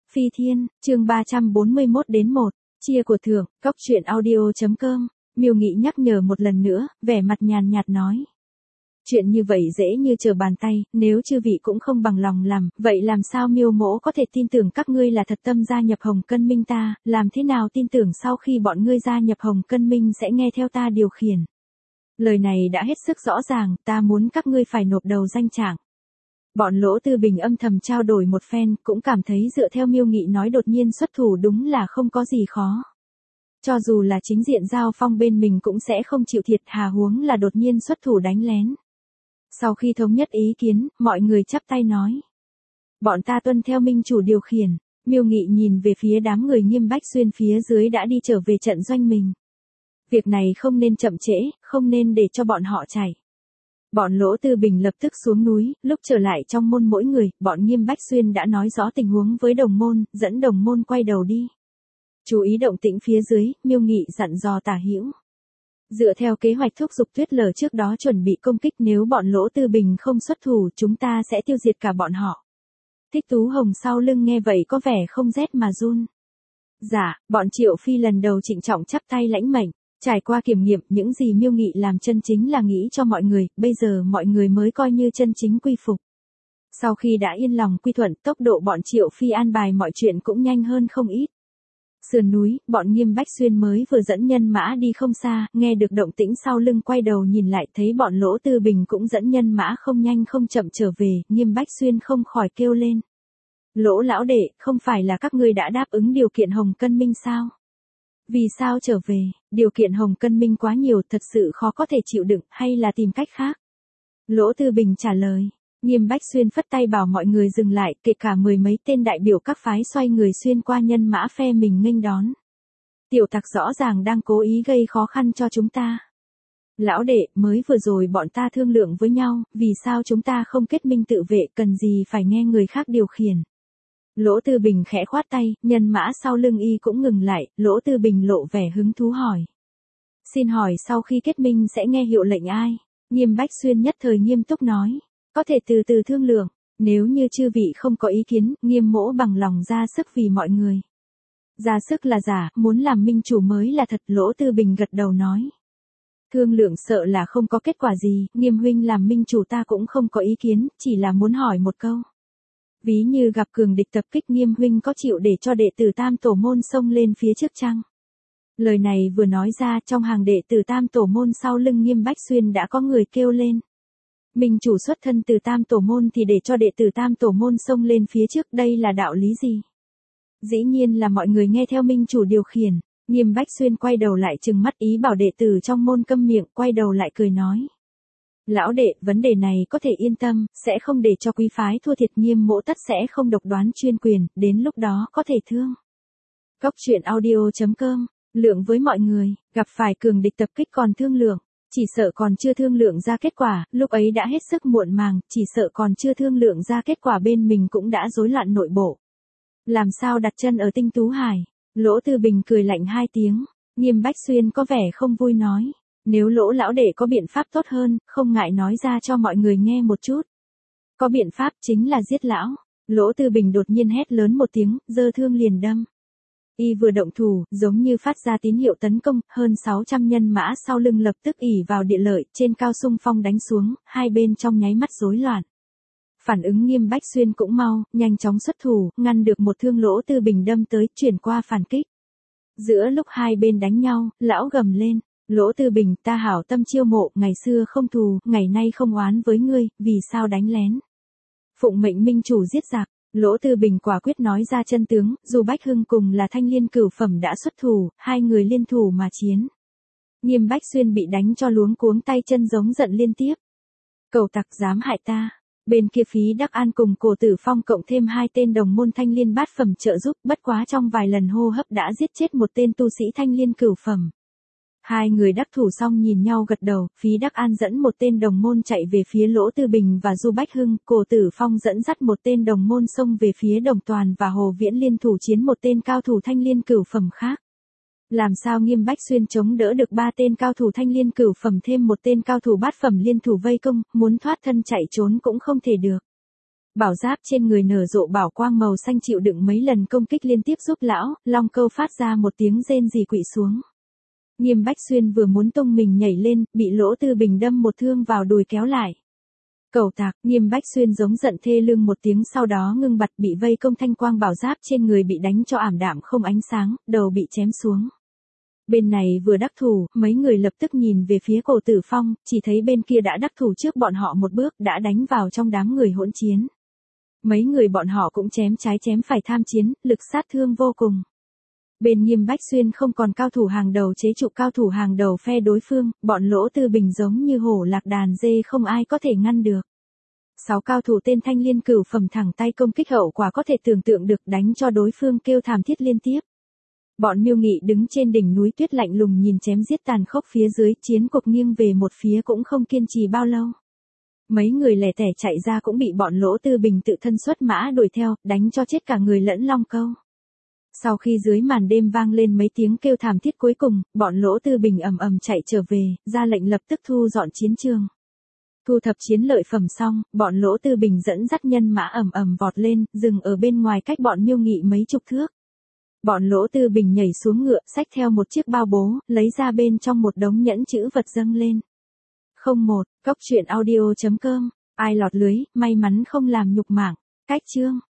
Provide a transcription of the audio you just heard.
Phi Thiên, chương 341 đến 1, chia của thưởng, cốc truyện audio.com, Miêu Nghị nhắc nhở một lần nữa, vẻ mặt nhàn nhạt nói. Chuyện như vậy dễ như trở bàn tay, nếu chư vị cũng không bằng lòng làm, vậy làm sao Miêu mỗ có thể tin tưởng các ngươi là thật tâm gia nhập Hồng Cân Minh ta, làm thế nào tin tưởng sau khi bọn ngươi gia nhập Hồng Cân Minh sẽ nghe theo ta điều khiển. Lời này đã hết sức rõ ràng, ta muốn các ngươi phải nộp đầu danh trạng. Bọn Lỗ Tư Bình âm thầm trao đổi một phen, cũng cảm thấy dựa theo Miêu Nghị nói đột nhiên xuất thủ đúng là không có gì khó. Cho dù là chính diện giao phong bên mình cũng sẽ không chịu thiệt, hà huống là đột nhiên xuất thủ đánh lén. Sau khi thống nhất ý kiến, mọi người chắp tay nói. Bọn ta tuân theo minh chủ điều khiển. Miêu Nghị nhìn về phía đám người Nghiêm Bách Xuyên phía dưới đã đi trở về trận doanh mình. Việc này không nên chậm trễ, không nên để cho bọn họ chạy. Bọn Lỗ Tư Bình lập tức xuống núi, lúc trở lại trong môn mỗi người, bọn Nghiêm Bách Xuyên đã nói rõ tình huống với đồng môn, dẫn đồng môn quay đầu đi. Chú ý động tĩnh phía dưới, Miêu Nghị dặn dò Tả Hữu. Dựa theo kế hoạch thúc giục Tuyết Lở trước đó chuẩn bị công kích, nếu bọn Lỗ Tư Bình không xuất thủ chúng ta sẽ tiêu diệt cả bọn họ. Thích Tú Hồng sau lưng nghe vậy có vẻ không rét mà run. Dạ, bọn Triệu Phi lần đầu trịnh trọng chắp tay lãnh mệnh. Trải qua kiểm nghiệm, những gì Miêu Nghị làm chân chính là nghĩ cho mọi người, bây giờ mọi người mới coi như chân chính quy phục. Sau khi đã yên lòng quy thuận, tốc độ bọn Triệu Phi an bài mọi chuyện cũng nhanh hơn không ít. Sườn núi, bọn Nghiêm Bách Xuyên mới vừa dẫn nhân mã đi không xa, nghe được động tĩnh sau lưng quay đầu nhìn lại thấy bọn Lỗ Tư Bình cũng dẫn nhân mã không nhanh không chậm trở về, Nghiêm Bách Xuyên không khỏi kêu lên. Lỗ lão đệ, không phải là các ngươi đã đáp ứng điều kiện Hồng Cân Minh sao? Vì sao trở về, điều kiện Hồng Cân Minh quá nhiều thật sự khó có thể chịu đựng hay là tìm cách khác? Lỗ Tư Bình trả lời, Nghiêm Bách Xuyên phất tay bảo mọi người dừng lại, kể cả mười mấy tên đại biểu các phái xoay người xuyên qua nhân mã phe mình nghênh đón. Tiểu tặc rõ ràng đang cố ý gây khó khăn cho chúng ta. Lão đệ, mới vừa rồi bọn ta thương lượng với nhau, vì sao chúng ta không kết minh tự vệ, cần gì phải nghe người khác điều khiển. Lỗ Tư Bình khẽ khoát tay, nhân mã sau lưng y cũng ngừng lại, Lỗ Tư Bình lộ vẻ hứng thú hỏi. Xin hỏi sau khi kết minh sẽ nghe hiệu lệnh ai? Nghiêm Bách Xuyên nhất thời nghiêm túc nói. Có thể từ từ thương lượng, nếu như chư vị không có ý kiến, Nghiêm mỗ bằng lòng ra sức vì mọi người. Ra sức là giả, muốn làm minh chủ mới là thật, Lỗ Tư Bình gật đầu nói. Thương lượng sợ là không có kết quả gì, Nghiêm huynh làm minh chủ ta cũng không có ý kiến, chỉ là muốn hỏi một câu. Ví như gặp cường địch tập kích, Nghiêm huynh có chịu để cho đệ tử Tam Tổ môn xông lên phía trước chăng? Lời này vừa nói ra, trong hàng đệ tử Tam Tổ môn sau lưng Nghiêm Bách Xuyên đã có người kêu lên. Minh chủ xuất thân từ Tam Tổ môn thì để cho đệ tử Tam Tổ môn xông lên phía trước, đây là đạo lý gì? Dĩ nhiên là mọi người nghe theo minh chủ điều khiển. Nghiêm Bách Xuyên quay đầu lại trừng mắt ý bảo đệ tử trong môn câm miệng, quay đầu lại cười nói. Lão đệ, vấn đề này có thể yên tâm, sẽ không để cho quý phái thua thiệt, Nghiêm mỗ tất sẽ không độc đoán chuyên quyền, đến lúc đó có thể thương. Cốc truyện audio.com, lượng với mọi người, gặp phải cường địch tập kích còn thương lượng, chỉ sợ còn chưa thương lượng ra kết quả, lúc ấy đã hết sức muộn màng, chỉ sợ còn chưa thương lượng ra kết quả bên mình cũng đã rối loạn nội bộ. Làm sao đặt chân ở Tinh Tú Hải? Lỗ Tư Bình cười lạnh hai tiếng, Nghiêm Bách Xuyên có vẻ không vui nói. Nếu Lỗ lão đệ có biện pháp tốt hơn, không ngại nói ra cho mọi người nghe một chút. Có biện pháp chính là giết lão. Lỗ Tư Bình đột nhiên hét lớn một tiếng, giơ thương liền đâm. Y vừa động thủ, giống như phát ra tín hiệu tấn công, hơn 600 nhân mã sau lưng lập tức ỷ vào địa lợi, trên cao xung phong đánh xuống, hai bên trong nháy mắt rối loạn. Phản ứng Nghiêm Bách Xuyên cũng mau, nhanh chóng xuất thủ, ngăn được một thương Lỗ Tư Bình đâm tới, chuyển qua phản kích. Giữa lúc hai bên đánh nhau, lão gầm lên. Lỗ Tư Bình, ta hảo tâm chiêu mộ, ngày xưa không thù, ngày nay không oán với ngươi, vì sao đánh lén? Phụng mệnh minh chủ giết giặc, Lỗ Tư Bình quả quyết nói ra chân tướng, dù Bách Hưng cùng là thanh liên cửu phẩm đã xuất thủ, hai người liên thủ mà chiến. Nghiêm Bách Xuyên bị đánh cho luống cuống tay chân giống giận liên tiếp. Cầu tặc dám hại ta. Bên kia Phí Đắc An cùng Cổ Tử Phong cộng thêm hai tên đồng môn thanh liên bát phẩm trợ giúp, bất quá trong vài lần hô hấp đã giết chết một tên tu sĩ thanh liên cửu phẩm. Hai người đắc thủ xong nhìn nhau gật đầu, Phí Đắc An dẫn một tên đồng môn chạy về phía Lỗ Tư Bình và Du Bách Hưng, Cổ Tử Phong dẫn dắt một tên đồng môn xông về phía Đồng Toàn và Hồ Viễn liên thủ chiến một tên cao thủ thanh liên cửu phẩm khác. Làm sao Nghiêm Bách Xuyên chống đỡ được ba tên cao thủ thanh liên cửu phẩm thêm một tên cao thủ bát phẩm liên thủ vây công, muốn thoát thân chạy trốn cũng không thể được. Bảo giáp trên người nở rộ bảo quang màu xanh chịu đựng mấy lần công kích liên tiếp giúp lão, Long Câu phát ra một tiếng rên rỉ quỵ xuống. Nghiêm Bách Xuyên vừa muốn tung mình nhảy lên, bị Lỗ Tư Bình đâm một thương vào đùi kéo lại. Cẩu tạc, Nghiêm Bách Xuyên giống giận thê lương một tiếng, sau đó ngưng bặt, bị vây công, thanh quang bảo giáp trên người bị đánh cho ảm đạm không ánh sáng, đầu bị chém xuống. Bên này vừa đắc thủ, mấy người lập tức nhìn về phía Cổ Tử Phong, chỉ thấy bên kia đã đắc thủ trước bọn họ một bước, đã đánh vào trong đám người hỗn chiến. Mấy người bọn họ cũng chém trái chém phải tham chiến, lực sát thương vô cùng. Bên Nghiêm Bách Xuyên không còn cao thủ hàng đầu chế trụ cao thủ hàng đầu phe đối phương, bọn Lỗ Tư Bình giống như hổ lạc đàn dê, không ai có thể ngăn được. 6 cao thủ tên Thanh Liên Cửu phẩm thẳng tay công kích, hậu quả có thể tưởng tượng được, đánh cho đối phương kêu thảm thiết liên tiếp. Bọn Miêu Nghị đứng trên đỉnh núi tuyết lạnh lùng nhìn chém giết tàn khốc phía dưới, chiến cuộc nghiêng về một phía cũng không kiên trì bao lâu. Mấy người lẻ tẻ chạy ra cũng bị bọn Lỗ Tư Bình tự thân xuất mã đuổi theo, đánh cho chết cả người lẫn Long Câu. Sau khi dưới màn đêm vang lên mấy tiếng kêu thảm thiết cuối cùng, bọn Lỗ Tư Bình ầm ầm chạy trở về, ra lệnh lập tức thu dọn chiến trường. Thu thập chiến lợi phẩm xong, bọn Lỗ Tư Bình dẫn dắt nhân mã ầm ầm vọt lên, dừng ở bên ngoài cách bọn Miêu Nghị mấy chục thước. Bọn Lỗ Tư Bình nhảy xuống ngựa, xách theo một chiếc bao bố, lấy ra bên trong một đống nhẫn chữ vật dâng lên. 01, coctruyện audio.com, ai lọt lưới, may mắn không làm nhục mảng, cách chương.